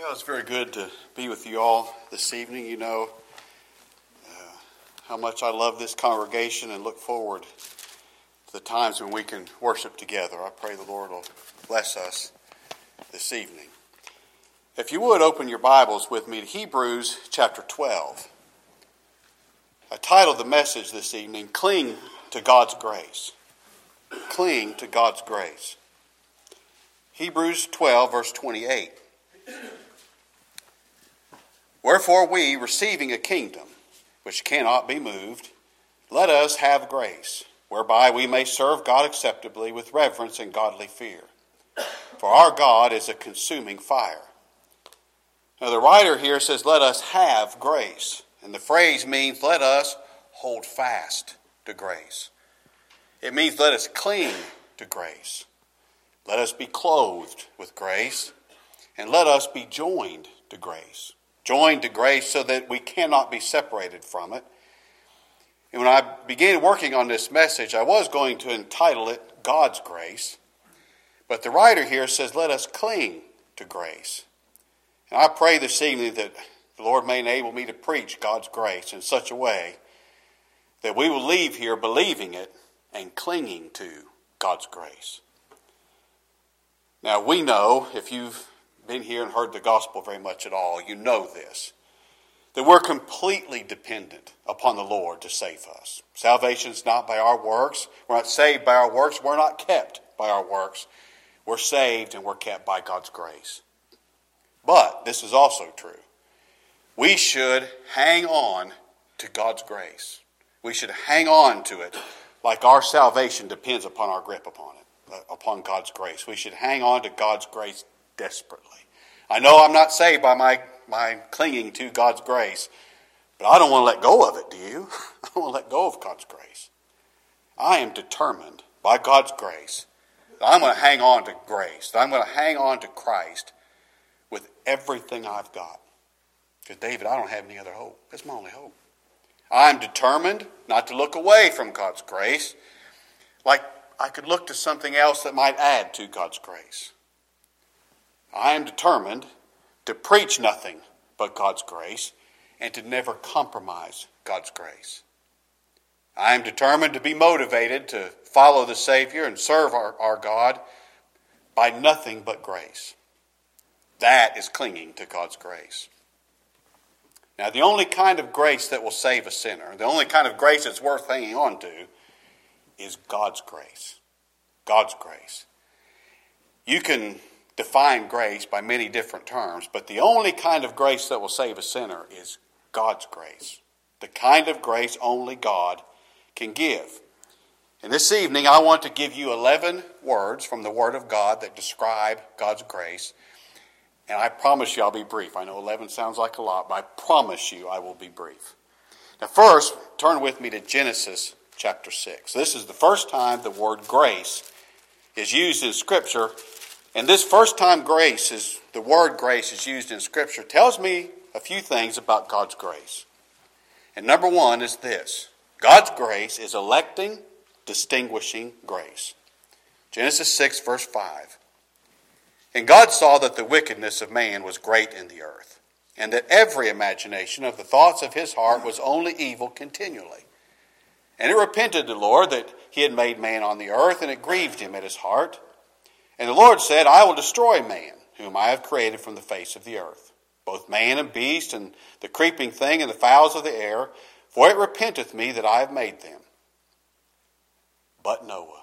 Well, it's very good to be with you all this evening. You know how much I love this congregation and look forward to the times when we can worship together. I pray the Lord will bless us this evening. If you would, open your Bibles with me to Hebrews chapter 12. I titled the message this evening, Cling to God's Grace. Cling to God's grace. Hebrews 12, verse 28. Wherefore we, receiving a kingdom which cannot be moved, let us have grace, whereby we may serve God acceptably with reverence and godly fear. For our God is a consuming fire. Now the writer here says, let us have grace. And the phrase means let us hold fast to grace. It means let us cling to grace. Let us be clothed with grace. And let us be joined to grace. Joined to grace so that we cannot be separated from it. And when I began working on this message, I was going to entitle it God's Grace. But the writer here says, let us cling to grace. And I pray this evening that the Lord may enable me to preach God's grace in such a way that we will leave here believing it and clinging to God's grace. Now we know, if you've been here and heard the gospel very much at all, you know this, that we're completely dependent upon the Lord to save us. Salvation is not by our works. We're not saved by our works. We're not kept by our works. We're saved and we're kept by God's grace. But this is also true. We should hang on to God's grace. We should hang on to it like our salvation depends upon our grip upon it, upon God's grace. We should hang on to God's grace desperately. I know I'm not saved by my clinging to God's grace, but I don't want to let go of it, do you? I don't want to let go of God's grace. I am determined by God's grace that I'm going to hang on to grace, that I'm going to hang on to Christ with everything I've got. Because, David, I don't have any other hope. That's my only hope. I'm determined not to look away from God's grace like I could look to something else that might add to God's grace. I am determined to preach nothing but God's grace and to never compromise God's grace. I am determined to be motivated to follow the Savior and serve our God by nothing but grace. That is clinging to God's grace. Now, the only kind of grace that will save a sinner, the only kind of grace that's worth hanging on to, is God's grace. God's grace. You can define grace by many different terms, but the only kind of grace that will save a sinner is God's grace. The kind of grace only God can give. And this evening I want to give you 11 words from the Word of God that describe God's grace. And I promise you I'll be brief. I know 11 sounds like a lot, but I promise you I will be brief. Now first, turn with me to Genesis chapter 6. This is the first time the word grace is used in Scripture. And this first time the word grace is used in Scripture, tells me a few things about God's grace. And number one is this. God's grace is electing, distinguishing grace. Genesis 6, verse 5. And God saw that the wickedness of man was great in the earth, and that every imagination of the thoughts of his heart was only evil continually. And it repented the Lord that he had made man on the earth, and it grieved him at his heart. And the Lord said, I will destroy man, whom I have created from the face of the earth, both man and beast, and the creeping thing, and the fowls of the air, for it repenteth me that I have made them. But Noah.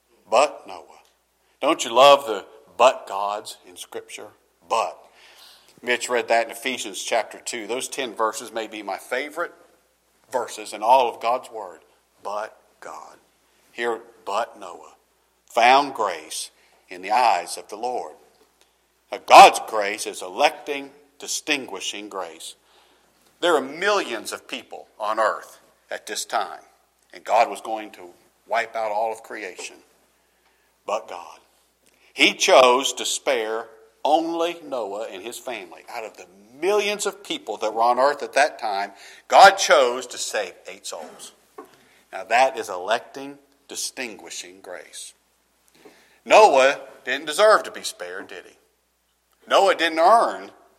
Don't you love the but gods in Scripture? But. Mitch read that in Ephesians chapter 2. Those 10 verses may be my favorite verses in all of God's Word. But God. Here, but Noah found grace in the eyes of the Lord. Now, God's grace is electing, distinguishing grace. There are millions of people on earth at this time, and God was going to wipe out all of creation. But God. He chose to spare only Noah and his family. Out of the millions of people that were on earth at that time, God chose to save 8 souls. Now that is electing, distinguishing grace. Noah didn't deserve to be spared, did he? Noah didn't earn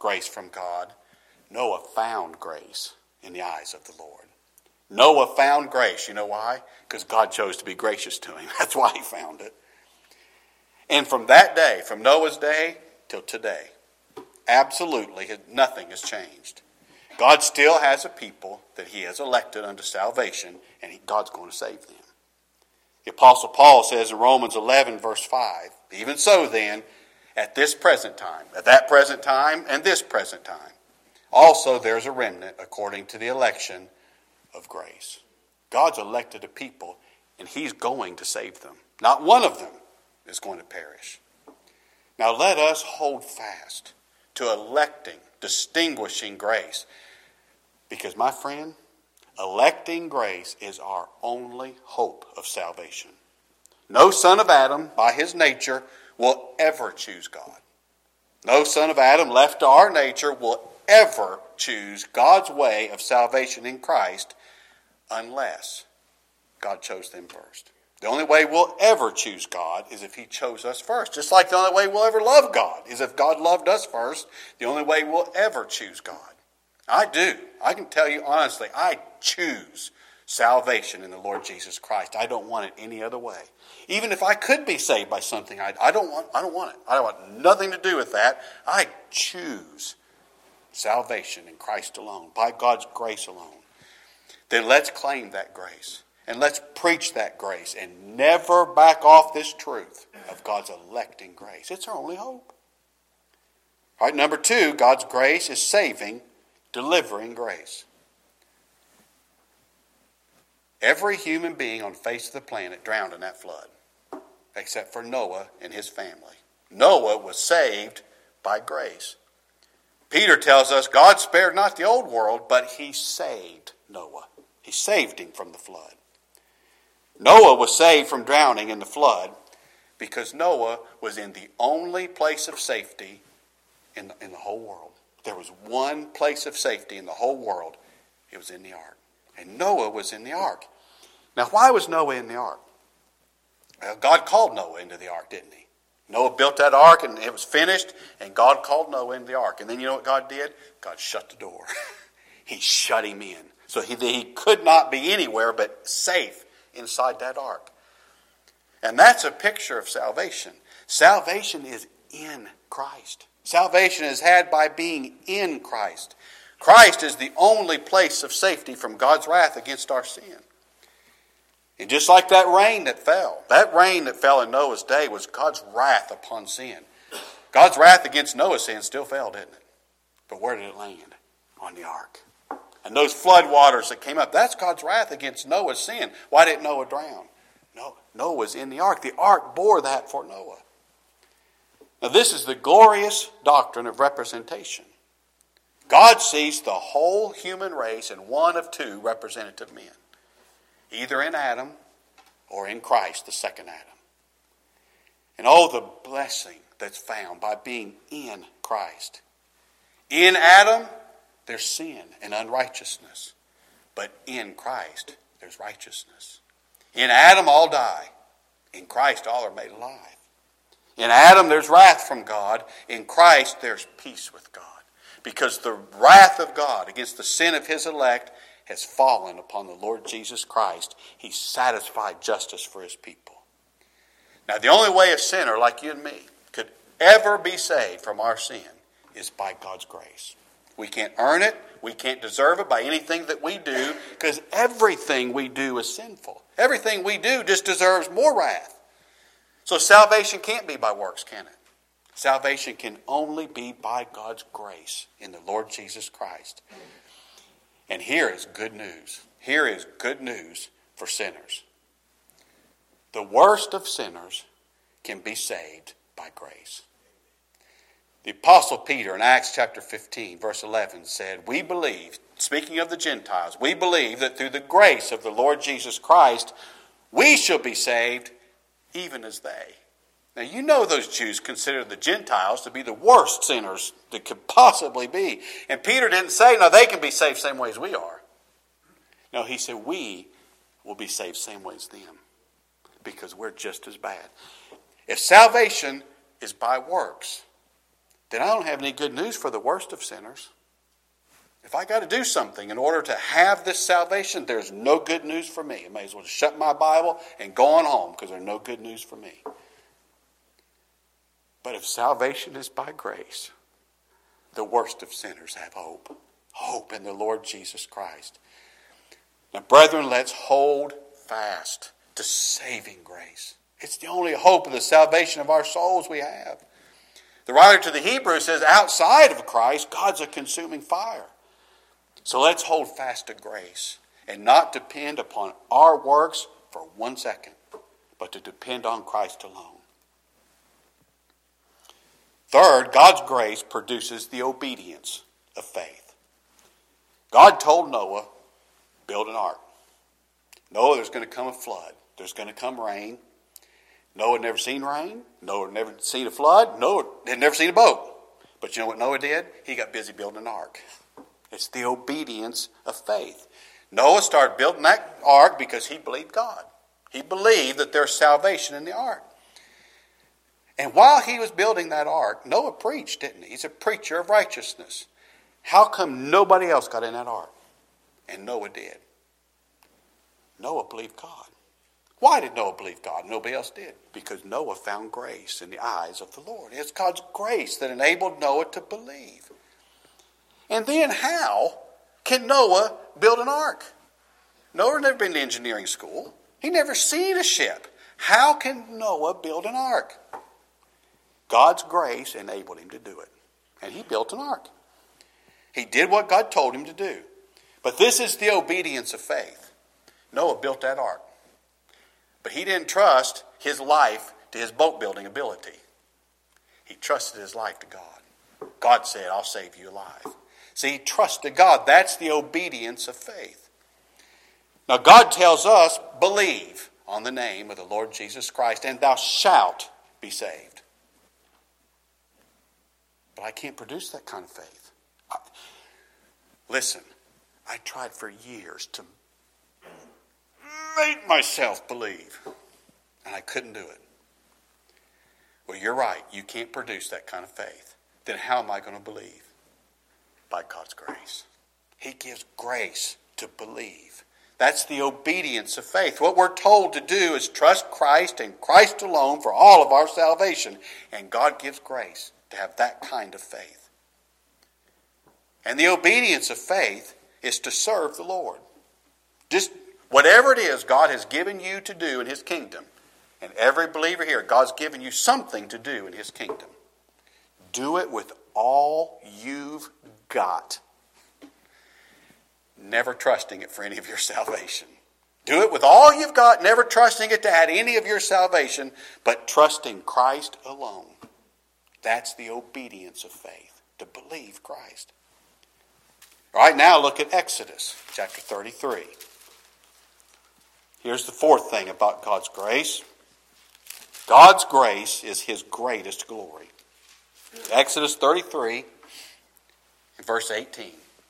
grace from God, Noah found grace in the eyes of the Lord. Noah found grace. You know why? Because God chose to be gracious to him. That's why he found it. And from that day, from Noah's day till today, absolutely nothing has changed. God still has a people that he has elected unto salvation, and God's going to save them. The Apostle Paul says in Romans 11, verse 5, even so then, at this present time, at that present time, and this present time, also there's a remnant according to the election of grace. God's elected a people, and he's going to save them. Not one of them is going to perish. Now let us hold fast to electing, distinguishing grace. Because, my friend, electing grace is our only hope of salvation. No son of Adam, by his nature, will ever choose God. No son of Adam left to our nature will ever choose God's way of salvation in Christ unless God chose them first. The only way we'll ever choose God is if he chose us first. Just like the only way we'll ever love God is if God loved us first. The only way we'll ever choose God. I do. I can tell you honestly, I choose salvation in the Lord Jesus Christ. I don't want it any other way. Even if I could be saved by something, I don't want it. I don't want nothing to do with that. I choose salvation in Christ alone, by God's grace alone. Then let's claim that grace. And let's preach that grace and never back off this truth of God's electing grace. It's our only hope. All right, number 2, God's grace is saving, delivering grace. Every human being on the face of the planet drowned in that flood, except for Noah and his family. Noah was saved by grace. Peter tells us God spared not the old world, but he saved Noah. He saved him from the flood. Noah was saved from drowning in the flood because Noah was in the only place of safety in the whole world. There was one place of safety in the whole world. It was in the ark. And Noah was in the ark. Now, why was Noah in the ark? Well, God called Noah into the ark, didn't he? Noah built that ark and it was finished, and God called Noah into the ark. And then you know what God did? God shut the door. He shut him in. So he could not be anywhere but safe inside that ark. And that's a picture of salvation. Salvation is in Christ. Salvation is had by being in Christ. Christ is the only place of safety from God's wrath against our sin. And just like that rain that fell in Noah's day was God's wrath upon sin. God's wrath against Noah's sin still fell, didn't it? But where did it land? On the ark. And those flood waters that came up, that's God's wrath against Noah's sin. Why didn't Noah drown? No, Noah was in the ark. The ark bore that for Noah. Now this is the glorious doctrine of representation. God sees the whole human race in one of 2 representative men. Either in Adam or in Christ, the second Adam. And oh, the blessing that's found by being in Christ. In Adam, there's sin and unrighteousness. But in Christ, there's righteousness. In Adam, all die. In Christ, all are made alive. In Adam, there's wrath from God. In Christ, there's peace with God. Because the wrath of God against the sin of his elect has fallen upon the Lord Jesus Christ. He satisfied justice for his people. Now, the only way a sinner like you and me could ever be saved from our sin is by God's grace. We can't earn it. We can't deserve it by anything that we do, because everything we do is sinful. Everything we do just deserves more wrath. So salvation can't be by works, can it? Salvation can only be by God's grace in the Lord Jesus Christ. And here is good news. Here is good news for sinners. The worst of sinners can be saved by grace. The Apostle Peter in Acts chapter 15, verse 11 said, we believe, speaking of the Gentiles, we believe that through the grace of the Lord Jesus Christ, we shall be saved even as they. Now you know those Jews considered the Gentiles to be the worst sinners that could possibly be. And Peter didn't say, no, they can be saved same way as we are. No, he said, we will be saved same way as them, because we're just as bad. If salvation is by works, then I don't have any good news for the worst of sinners. If I got to do something in order to have this salvation, there's no good news for me. I may as well just shut my Bible and go on home because there's no good news for me. But if salvation is by grace, the worst of sinners have hope. Hope in the Lord Jesus Christ. Now, brethren, let's hold fast to saving grace. It's the only hope of the salvation of our souls we have. The writer to the Hebrews says, outside of Christ, God's a consuming fire. So let's hold fast to grace and not depend upon our works for 1 second, but to depend on Christ alone. Third, God's grace produces the obedience of faith. God told Noah, build an ark. Noah, there's going to come a flood. There's going to come rain. Noah had never seen rain. Noah had never seen a flood. Noah had never seen a boat. But you know what Noah did? He got busy building an ark. It's the obedience of faith. Noah started building that ark because he believed God. He believed that there's salvation in the ark. And while he was building that ark, Noah preached, didn't he? He's a preacher of righteousness. How come nobody else got in that ark? And Noah did. Noah believed God. Why did Noah believe God? Nobody else did. Because Noah found grace in the eyes of the Lord. It's God's grace that enabled Noah to believe. And then how can Noah build an ark? Noah never been to engineering school. He never seen a ship. How can Noah build an ark? God's grace enabled him to do it. And he built an ark. He did what God told him to do. But this is the obedience of faith. Noah built that ark. But he didn't trust his life to his boat building ability. He trusted his life to God. God said, I'll save you alive. See, he trusted God. That's the obedience of faith. Now God tells us, believe on the name of the Lord Jesus Christ, and thou shalt be saved. But I can't produce that kind of faith. Listen, I tried for years to make myself believe, and I couldn't do it. Well, you're right. You can't produce that kind of faith. Then how am I going to believe? By God's grace. He gives grace to believe. That's the obedience of faith. What we're told to do is trust Christ and Christ alone for all of our salvation. And God gives grace to have that kind of faith. And the obedience of faith is to serve the Lord. Just whatever it is God has given you to do in His kingdom, and every believer here, God's given you something to do in His kingdom. Do it with all you've got. Never trusting it for any of your salvation. Do it with all you've got, never trusting it to add any of your salvation, but trusting Christ alone. That's the obedience of faith, to believe Christ. All right, now look at Exodus chapter 33. Here's the fourth thing about God's grace. God's grace is His greatest glory. Exodus 33, verse 18.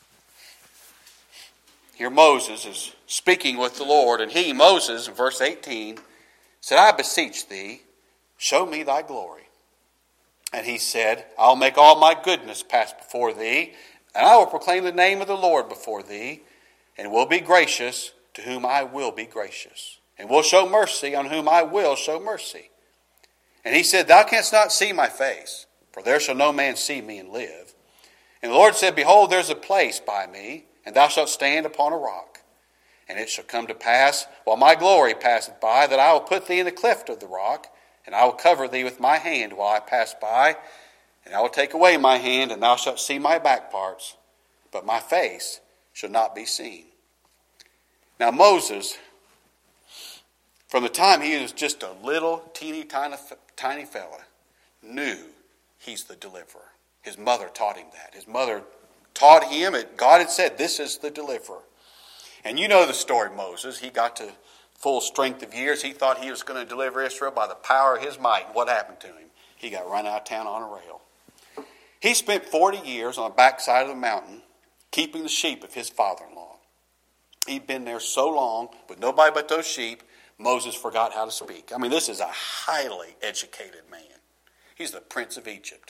Here Moses is speaking with the Lord, and he, Moses, in verse 18, said, I beseech thee, show me thy glory. And he said, I'll make all my goodness pass before thee, and I will proclaim the name of the Lord before thee, and will be gracious to whom I will be gracious, and will show mercy on whom I will show mercy. And he said, Thou canst not see my face, for there shall no man see me and live. And the Lord said, Behold, there's a place by me, and thou shalt stand upon a rock. And it shall come to pass, while my glory passeth by, that I will put thee in the cleft of the rock, and I will cover thee with my hand while I pass by, and I will take away my hand, and thou shalt see my back parts, but my face shall not be seen. Now Moses, from the time he was just a little teeny tiny fella, knew he's the deliverer. His mother taught him that. His mother taught him, God had said, this is the deliverer. And you know the story of Moses. He got to full strength of years. He thought he was going to deliver Israel by the power of his might. What happened to him? He got run out of town on a rail. He spent 40 years on the backside of the mountain keeping the sheep of his father-in-law. He'd been there so long with nobody but those sheep, Moses forgot how to speak. I mean, this is a highly educated man. He's the prince of Egypt.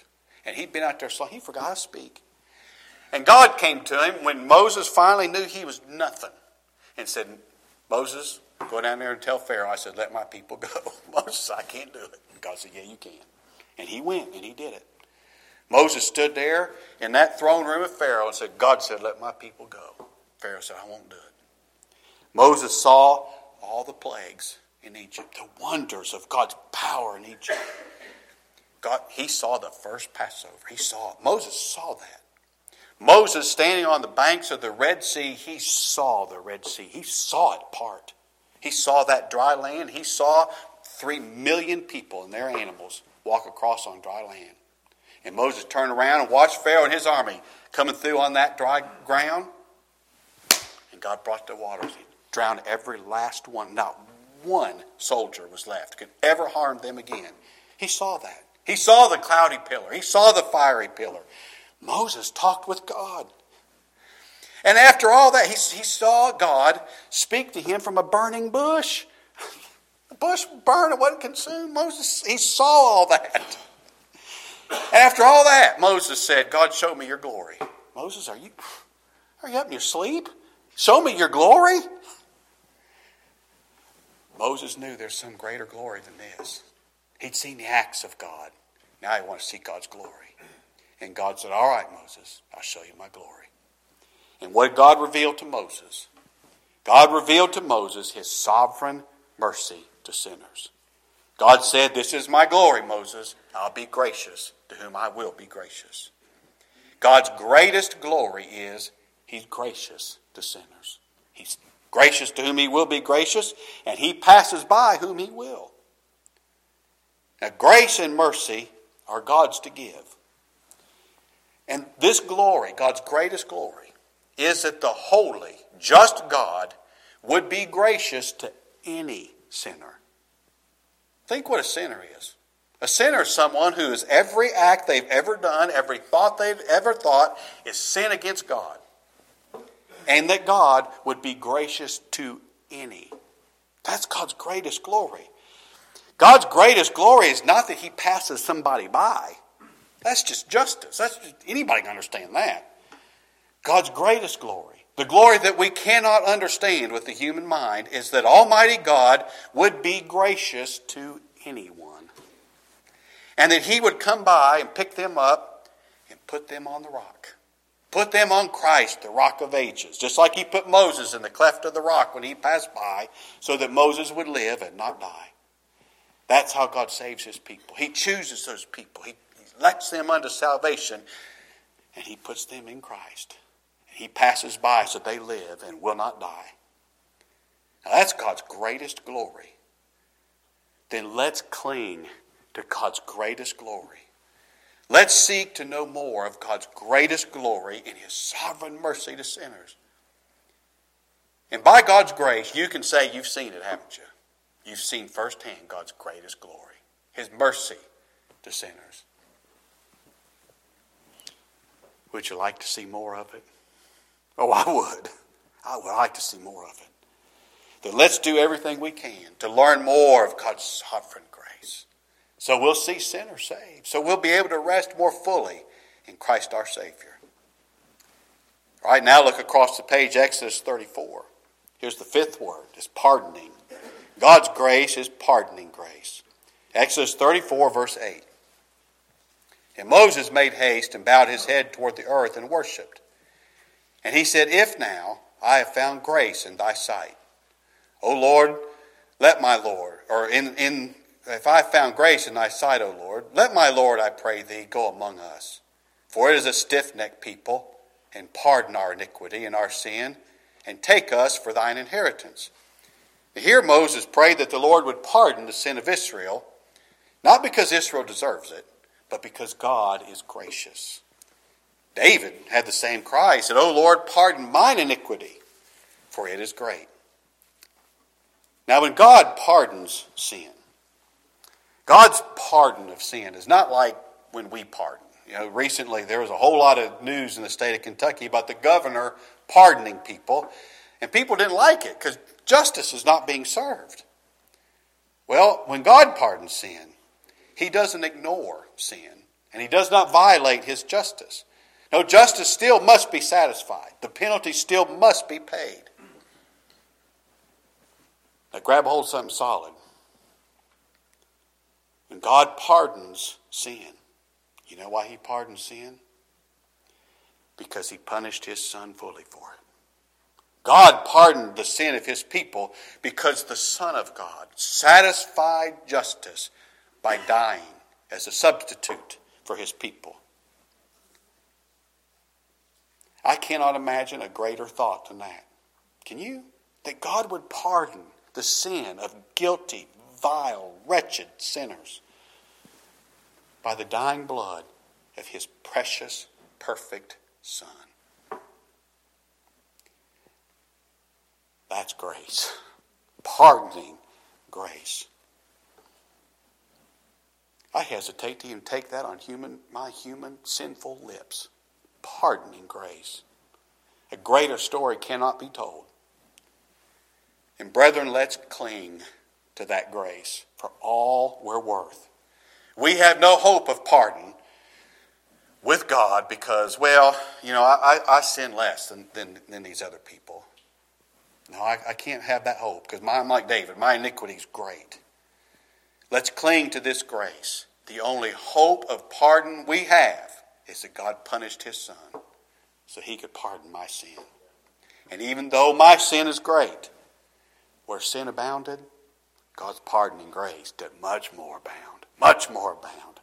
And he'd been out there so long, he forgot how to speak. And God came to him when Moses finally knew he was nothing and said, Moses, go down there and tell Pharaoh. I said, let my people go. Moses said, I can't do it. God said, yeah, you can. And he went and he did it. Moses stood there in that throne room of Pharaoh and said, God said, let my people go. Pharaoh said, I won't do it. Moses saw all the plagues in Egypt, the wonders of God's power in Egypt. He saw the first Passover. He saw it. Moses saw that. Moses, standing on the banks of the Red Sea, he saw the Red Sea. He saw it part. He saw that dry land. He saw 3 million people and their animals walk across on dry land. And Moses turned around and watched Pharaoh and his army coming through on that dry ground. And God brought the waters. He drowned every last one. Not one soldier was left could ever harm them again. He saw that. He saw the cloudy pillar. He saw the fiery pillar. Moses talked with God. And after all that, he saw God speak to him from a burning bush. The bush burned, it wasn't consumed. Moses, he saw all that. After all that, Moses said, God, show me your glory. Moses, are you up in your sleep? Show me your glory? Moses knew there's some greater glory than this. He'd seen the acts of God. Now he wanted to see God's glory. And God said, all right, Moses, I'll show you my glory. And what did God reveal to Moses? God revealed to Moses his sovereign mercy to sinners. God said, this is my glory, Moses. I'll be gracious to whom I will be gracious. God's greatest glory is he's gracious to sinners. He's gracious to whom he will be gracious, and he passes by whom he will. Now, grace and mercy are God's to give. And this glory, God's greatest glory, is that the holy, just God would be gracious to any sinner. Think what a sinner is. A sinner is someone whose every act they've ever done, every thought they've ever thought is sin against God. And that God would be gracious to any. That's God's greatest glory. God's greatest glory is not that he passes somebody by. That's just justice. Anybody can understand that. God's greatest glory, the glory that we cannot understand with the human mind, is that Almighty God would be gracious to anyone. And that he would come by and pick them up and put them on the rock. Put them on Christ, the rock of ages. Just like he put Moses in the cleft of the rock when he passed by, so that Moses would live and not die. That's how God saves his people. He chooses those people. He elects them unto salvation, and he puts them in Christ. And he passes by so they live and will not die. Now that's God's greatest glory. Then let's cling to God's greatest glory. Let's seek to know more of God's greatest glory in his sovereign mercy to sinners. And by God's grace, you can say you've seen it, haven't you? You've seen firsthand God's greatest glory, his mercy to sinners. Would you like to see more of it? Oh, I would. I would like to see more of it. Then let's do everything we can to learn more of God's sovereign grace. So we'll see sinners saved. So we'll be able to rest more fully in Christ our Savior. All right, now look across the page, Exodus 34. Here's the fifth word, it's pardoning. God's grace is pardoning grace. Exodus 34, verse 8. And Moses made haste and bowed his head toward the earth and worshipped. And he said, if now I have found grace in thy sight, O Lord, let my Lord, if I have found grace in thy sight, O Lord, let my Lord, I pray thee, go among us. For it is a stiff-necked people, and pardon our iniquity and our sin, and take us for thine inheritance. Here Moses prayed that the Lord would pardon the sin of Israel, not because Israel deserves it, but because God is gracious. David had the same cry. He said, O Lord, pardon mine iniquity, for it is great. Now when God pardons sin, God's pardon of sin is not like when we pardon. Recently there was a whole lot of news in the state of Kentucky about the governor pardoning people, and people didn't like it because justice is not being served. Well, when God pardons sin, he doesn't ignore sin and he does not violate his justice. No, justice still must be satisfied. The penalty still must be paid. Now grab hold of something solid. When God pardons sin, you know why he pardons sin? Because he punished his Son fully for it. God pardoned the sin of his people because the Son of God satisfied justice by dying as a substitute for his people. I cannot imagine a greater thought than that. Can you? That God would pardon the sin of guilty, vile, wretched sinners by the dying blood of his precious, perfect Son. That's grace. Pardoning grace. I hesitate to even take that on my human sinful lips. Pardoning grace. A greater story cannot be told. And brethren, let's cling to that grace for all we're worth. We have no hope of pardon with God because, I sin less than these other people. No, I can't have that hope because I'm like David. My iniquity is great. Let's cling to this grace. The only hope of pardon we have is that God punished his Son so he could pardon my sin. And even though my sin is great, where sin abounded, God's pardoning grace did much more abound. Much more abound.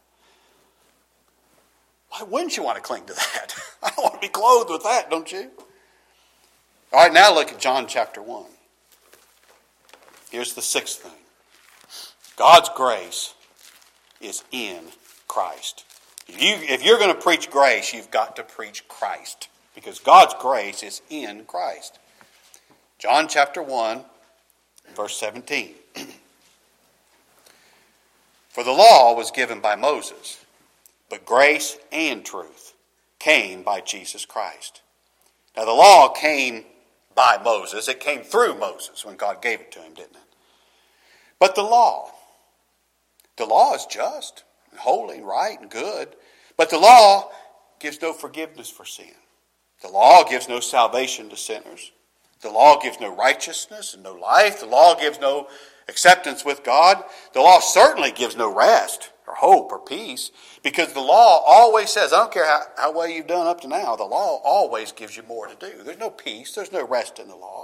Why wouldn't you want to cling to that? I want to be clothed with that, don't you? All right, now look at John chapter 1. Here's the sixth thing. God's grace is in Christ. If you're going to preach grace, you've got to preach Christ. Because God's grace is in Christ. John chapter 1, verse 17. For the law was given by Moses, but grace and truth came by Jesus Christ. Now the law came by Moses. It came through Moses when God gave it to him, didn't it? But the law is just and holy and right and good. But the law gives no forgiveness for sin. The law gives no salvation to sinners. The law gives no righteousness and no life. The law gives no acceptance with God. The law certainly gives no rest or hope or peace because the law always says, I don't care how well you've done up to now, the law always gives you more to do. There's no peace. There's no rest in the law.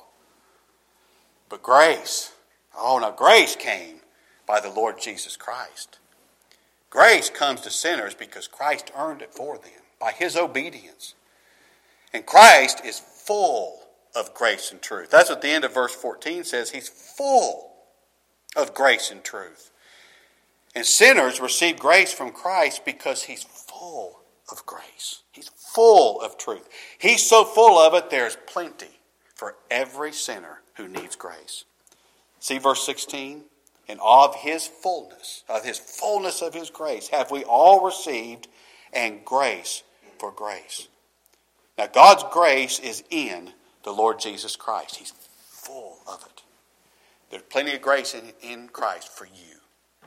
But grace, grace came by the Lord Jesus Christ. Grace comes to sinners because Christ earned it for them by his obedience. And Christ is full of grace and truth. That's what the end of verse 14 says. He's full of grace and truth. And sinners receive grace from Christ because he's full of grace. He's full of truth. He's so full of it, there's plenty for every sinner who needs grace. See verse 16? And of his fullness of his grace, have we all received, and grace for grace. Now God's grace is in the Lord Jesus Christ. He's full of it. There's plenty of grace in Christ for you.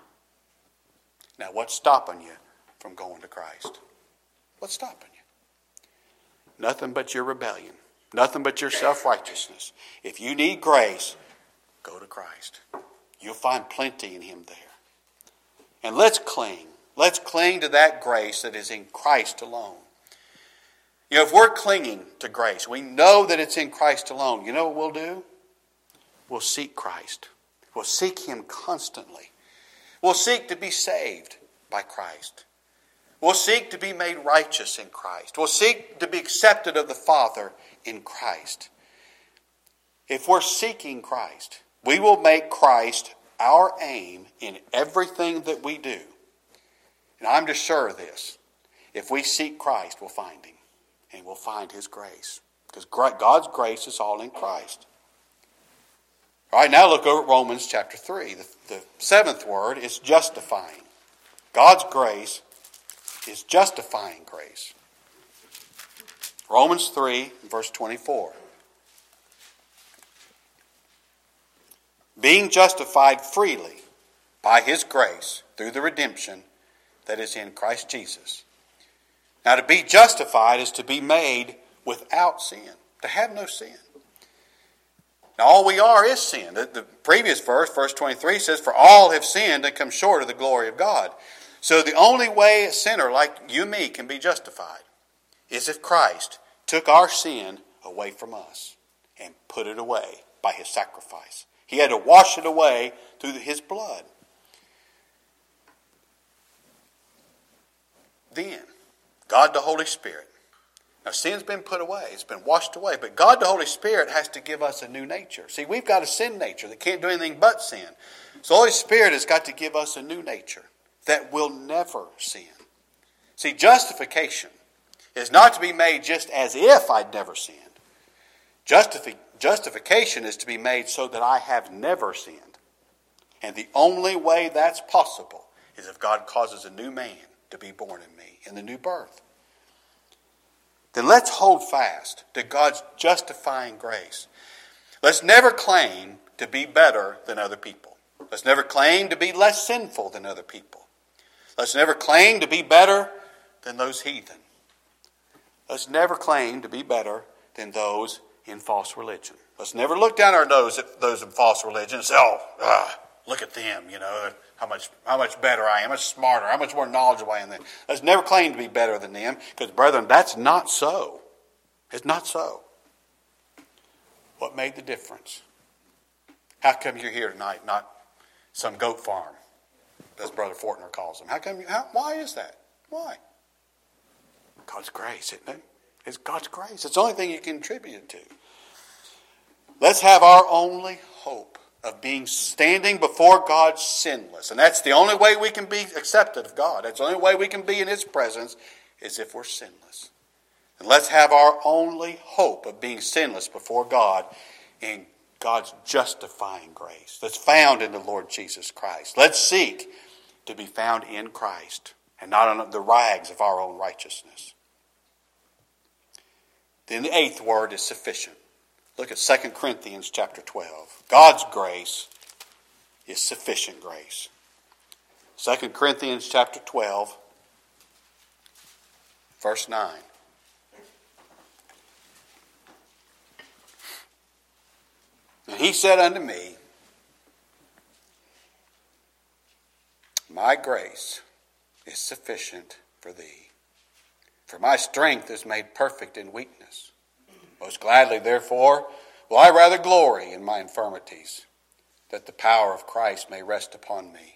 Now what's stopping you from going to Christ? What's stopping you? Nothing but your rebellion. Nothing but your self-righteousness. If you need grace, go to Christ. You'll find plenty in him there. And let's cling. Let's cling to that grace that is in Christ alone. If we're clinging to grace, we know that it's in Christ alone. You know what we'll do? We'll seek Christ. We'll seek him constantly. We'll seek to be saved by Christ. We'll seek to be made righteous in Christ. We'll seek to be accepted of the Father in Christ. If we're seeking Christ, we will make Christ our aim in everything that we do. And I'm just sure of this. If we seek Christ, we'll find him. And we'll find his grace. Because God's grace is all in Christ. All right, now look over at Romans chapter 3. The seventh word is justifying. God's grace is justifying grace. Romans 3, verse 24. Being justified freely by his grace through the redemption that is in Christ Jesus, Now, to be justified is to be made without sin, to have no sin. Now, all we are is sin. The previous verse, verse 23, says, "For all have sinned and come short of the glory of God." So the only way a sinner like you and me can be justified is if Christ took our sin away from us and put it away by his sacrifice. He had to wash it away through his blood. Then, God the Holy Spirit. Now, sin's been put away. It's been washed away. But God the Holy Spirit has to give us a new nature. See, we've got a sin nature that can't do anything but sin. So the Holy Spirit has got to give us a new nature that will never sin. See, justification is not to be made just as if I'd never sinned. Justification is to be made so that I have never sinned. And the only way that's possible is if God causes a new man to be born in me in the new birth. Then let's hold fast to God's justifying grace. Let's never claim to be better than other people. Let's never claim to be less sinful than other people. Let's never claim to be better than those heathen. Let's never claim to be better than those in false religion. Let's never look down our nose at those in false religion and say, look at them, how much better I am, how much smarter, how much more knowledgeable I am than them. Let's never claim to be better than them, because, brethren, that's not so. It's not so. What made the difference? How come you're here tonight, not some goat farm, as Brother Fortner calls them? Why is that? Why? God's grace, isn't it? It's God's grace. It's the only thing you can attribute it to. Let's have our only hope of standing before God sinless. And that's the only way we can be accepted of God. That's the only way we can be in his presence, is if we're sinless. And let's have our only hope of being sinless before God in God's justifying grace that's found in the Lord Jesus Christ. Let's seek to be found in Christ and not on the rags of our own righteousness. Then the eighth word is sufficient. Look at 2 Corinthians chapter 12. God's grace is sufficient grace. 2 Corinthians chapter 12, verse 9. And he said unto me, My grace is sufficient for thee, for my strength is made perfect in weakness. Most gladly, therefore, will I rather glory in my infirmities, that the power of Christ may rest upon me.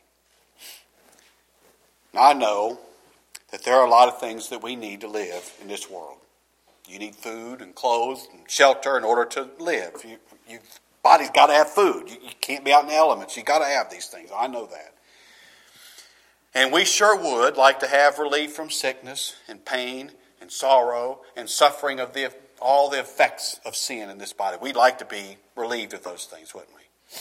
Now, I know that there are a lot of things that we need to live in this world. You need food and clothes and shelter in order to live. Your body's got to have food. You can't be out in the elements. You've got to have these things. I know that. And we sure would like to have relief from sickness and pain and sorrow and suffering of all the effects of sin in this body. We'd like to be relieved of those things, wouldn't we?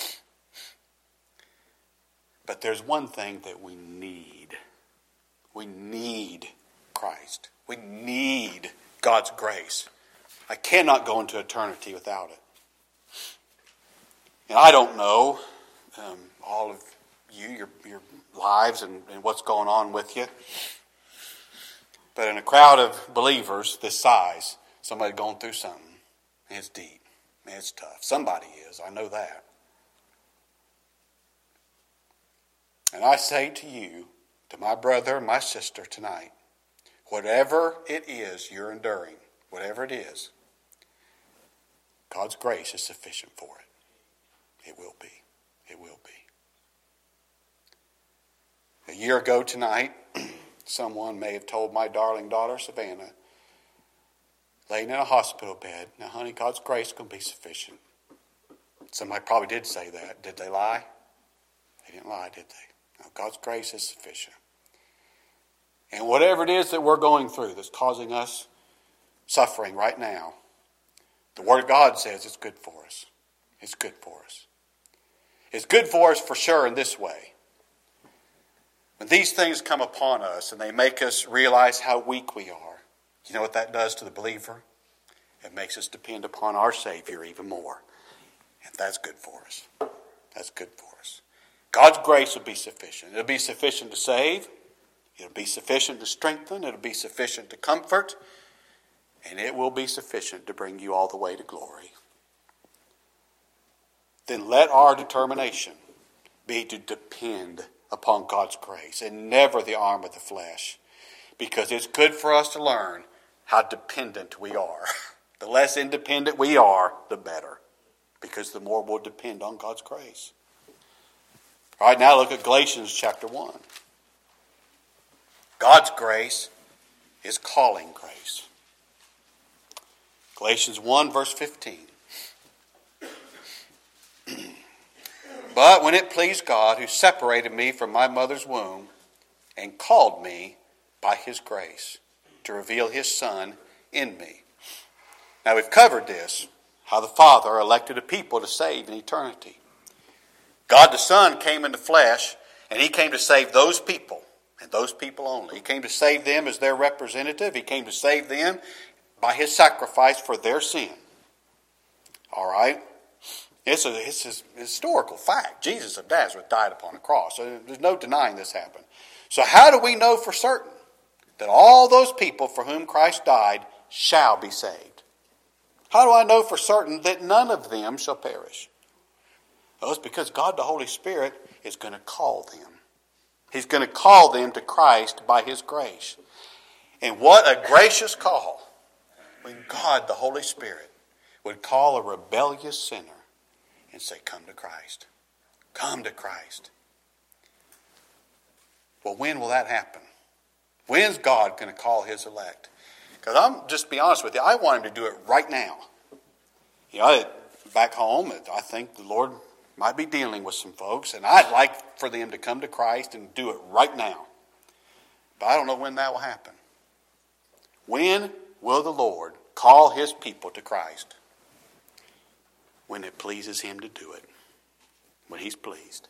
But there's one thing that we need. We need Christ. We need God's grace. I cannot go into eternity without it. And I don't know all of you, your lives and what's going on with you. But in a crowd of believers this size, somebody going through something. And it's deep. Man, it's tough. Somebody is. I know that. And I say to you, to my brother and my sister tonight, whatever it is you're enduring, whatever it is, God's grace is sufficient for it. It will be. It will be. A year ago tonight, someone may have told my darling daughter, Savannah, laying in a hospital bed, now, honey, God's grace is going to be sufficient. Somebody probably did say that. Did they lie? They didn't lie, did they? No, God's grace is sufficient. And whatever it is that we're going through that's causing us suffering right now, the Word of God says it's good for us. It's good for us. It's good for us for sure in this way. When these things come upon us and they make us realize how weak we are, you know what that does to the believer? It makes us depend upon our Savior even more. And that's good for us. That's good for us. God's grace will be sufficient. It'll be sufficient to save. It'll be sufficient to strengthen, it'll be sufficient to comfort, and it will be sufficient to bring you all the way to glory. Then let our determination be to depend upon God's grace and never the arm of the flesh, because it's good for us to learn how dependent we are. The less independent we are, the better, because the more we'll depend on God's grace. All right, now look at Galatians chapter 1. God's grace is calling grace. Galatians 1 verse 15. But when it pleased God, who separated me from my mother's womb and called me by his grace to reveal his Son in me. Now we've covered this, how the Father elected a people to save in eternity. God the Son came in the flesh, and he came to save those people, and those people only. He came to save them as their representative. He came to save them by his sacrifice for their sin. All right? It's a historical fact. Jesus of Nazareth died upon a cross. So there's no denying this happened. So how do we know for certain that all those people for whom Christ died shall be saved? How do I know for certain that none of them shall perish? Well, it's because God the Holy Spirit is going to call them. He's going to call them to Christ by his grace. And what a gracious call when God the Holy Spirit would call a rebellious sinner and say, come to Christ. Come to Christ. Well, when will that happen? When's God going to call his elect? Because I'm just be honest with you, I want him to do it right now. You know, back home, I think the Lord might be dealing with some folks, and I'd like for them to come to Christ and do it right now. But I don't know when that will happen. When will the Lord call his people to Christ? When it pleases him to do it. When he's pleased.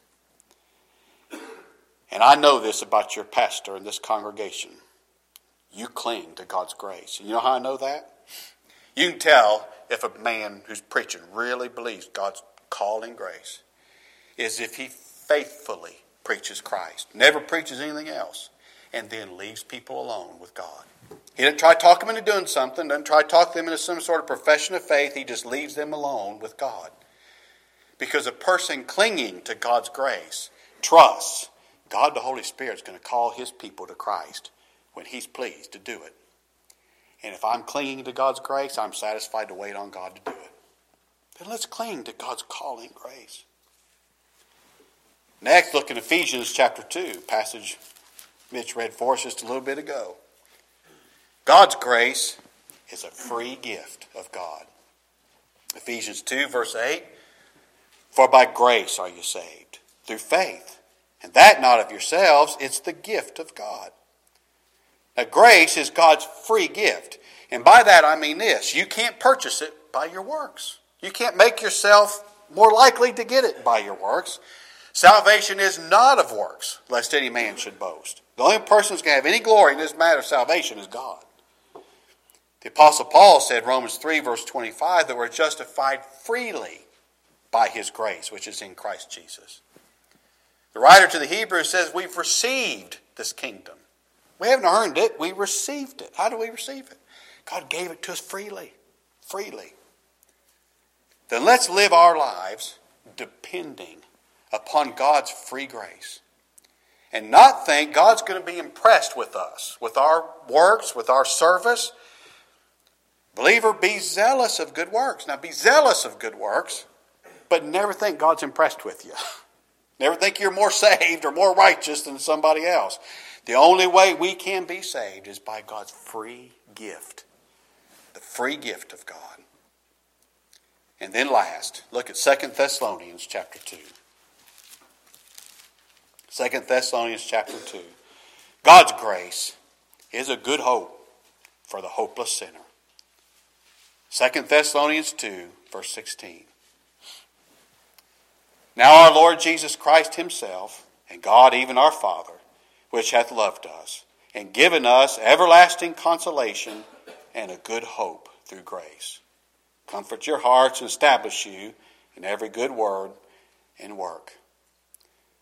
And I know this about your pastor in this congregation. You cling to God's grace. And you know how I know that? You can tell if a man who's preaching really believes God's calling grace is if he faithfully preaches Christ, never preaches anything else, and then leaves people alone with God. He doesn't try to talk them into doing something, doesn't try to talk them into some sort of profession of faith. He just leaves them alone with God. Because a person clinging to God's grace trusts God the Holy Spirit is going to call his people to Christ when he's pleased to do it. And if I'm clinging to God's grace, I'm satisfied to wait on God to do it. Then let's cling to God's calling grace. Next, look in Ephesians chapter 2, passage Mitch read for us just a little bit ago. God's grace is a free gift of God. Ephesians 2, verse 8, for by grace are you saved, through faith, and that not of yourselves, it's the gift of God. Now, grace is God's free gift. And by that I mean this. You can't purchase it by your works. You can't make yourself more likely to get it by your works. Salvation is not of works, lest any man should boast. The only person who's going to have any glory in this matter of salvation is God. The Apostle Paul said, Romans 3, verse 25, that we're justified freely by his grace, which is in Christ Jesus. The writer to the Hebrews says we've received this kingdom. We haven't earned it, we received it. How do we receive it? God gave it to us freely. Freely. Then let's live our lives depending upon God's free grace. And not think God's going to be impressed with us, with our works, with our service. Believer, be zealous of good works. Now be zealous of good works, but never think God's impressed with you. Never think you're more saved or more righteous than somebody else. The only way we can be saved is by God's free gift. The free gift of God. And then last, look at 2 Thessalonians chapter 2. 2 Thessalonians chapter 2. God's grace is a good hope for the hopeless sinner. 2 Thessalonians 2, verse 16. Now our Lord Jesus Christ himself, and God even our Father, which hath loved us, and given us everlasting consolation and a good hope through grace, comfort your hearts and establish you in every good word and work.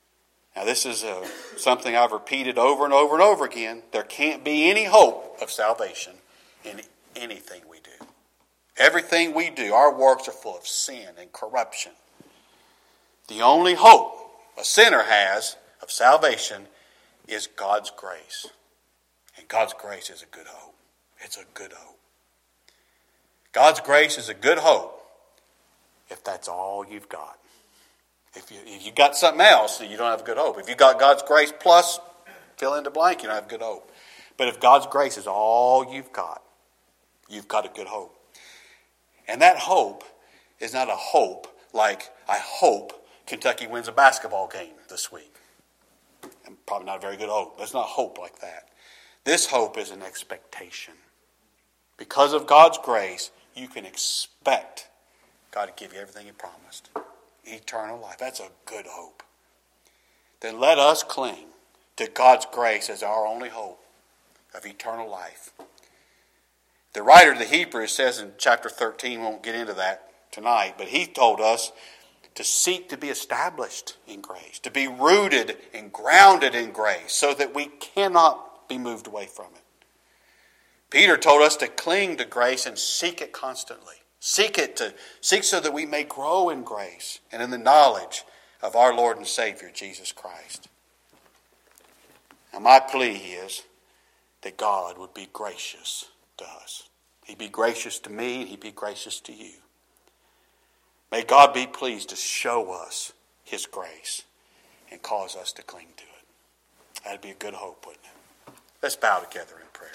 Now this is something I've repeated over and over and over again. There can't be any hope of salvation in anything we do. Everything we do, our works are full of sin and corruption. The only hope a sinner has of salvation is God's grace. And God's grace is a good hope. It's a good hope. God's grace is a good hope if that's all you've got. If you got something else, then you don't have good hope. If you got God's grace plus fill in the blank, you don't have good hope. But if God's grace is all you've got a good hope. And that hope is not a hope like, I hope Kentucky wins a basketball game this week. And probably not a very good hope. That's not hope like that. This hope is an expectation. Because of God's grace, you can expect God to give you everything He promised. Eternal life. That's a good hope. Then let us cling to God's grace as our only hope of eternal life. The writer of the Hebrews says in chapter 13, we won't get into that tonight, but he told us to seek to be established in grace, to be rooted and grounded in grace so that we cannot be moved away from it. Peter told us to cling to grace and seek it constantly. Seek so that we may grow in grace and in the knowledge of our Lord and Savior, Jesus Christ. Now my plea is that God would be gracious to us. He'd be gracious to me and He'd be gracious to you. May God be pleased to show us His grace and cause us to cling to it. That'd be a good hope, wouldn't it? Let's bow together in prayer.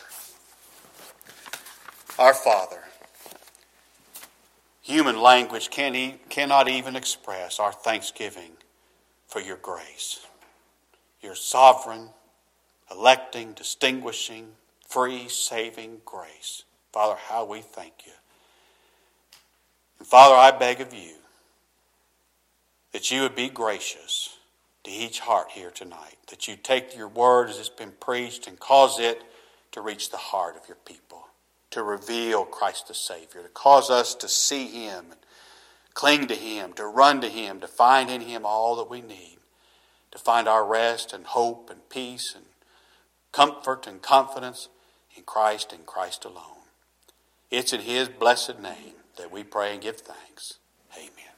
Our Father, human language cannot even express our thanksgiving for your grace. Your sovereign, electing, distinguishing, free, saving grace. Father, how we thank you. And Father, I beg of you that you would be gracious to each heart here tonight. That you take your word as it's been preached and cause it to reach the heart of your people. To reveal Christ the Savior, to cause us to see Him, and cling to Him, to run to Him, to find in Him all that we need, to find our rest and hope and peace and comfort and confidence in Christ and Christ alone. It's in His blessed name that we pray and give thanks. Amen.